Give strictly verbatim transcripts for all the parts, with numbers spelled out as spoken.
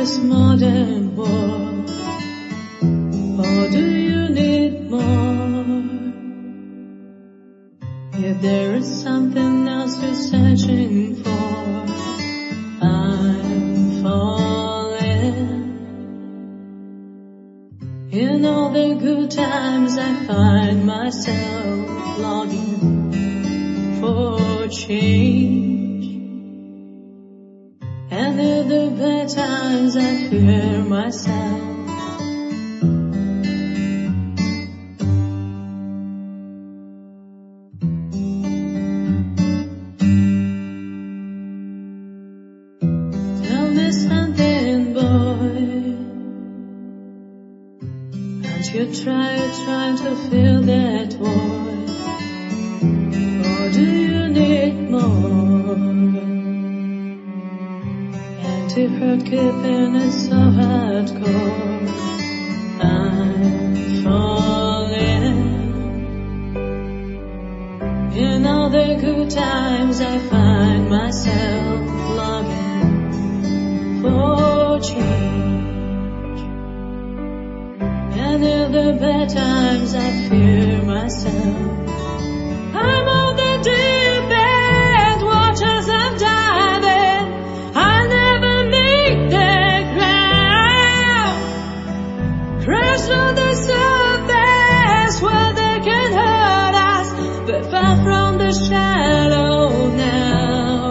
this modern world, or do you need more? If there is something else you're searching for, I'm falling. In all the good times I find myself longing for change, and in the bad times I fear myself. Tell me something, boy. Aren't you trying, trying to fill that void? Or do you need more? Empty hurt keeping it so hardcore. I'm falling. In all the good times I find myself longing for change, and in the bad times I fear myself. I'm on the deep end, waters I'm diving. I never meet the ground. Crash on the surface where they can hurt us, but far from the shallow now.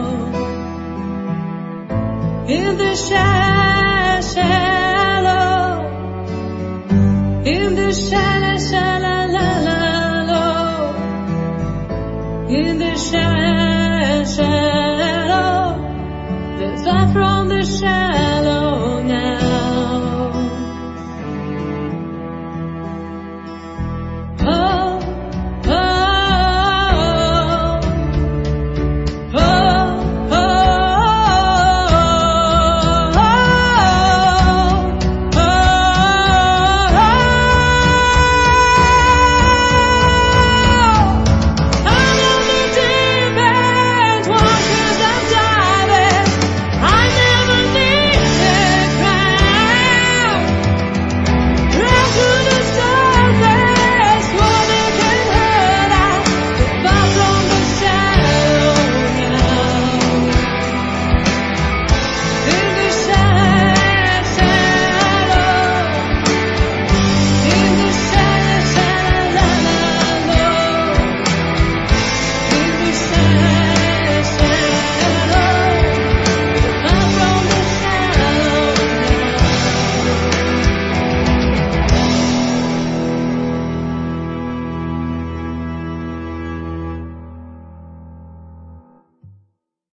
In the shallow, shallow, in the shallow, shallow, la, la, low. In the shallow, shallow, but far from the shallow.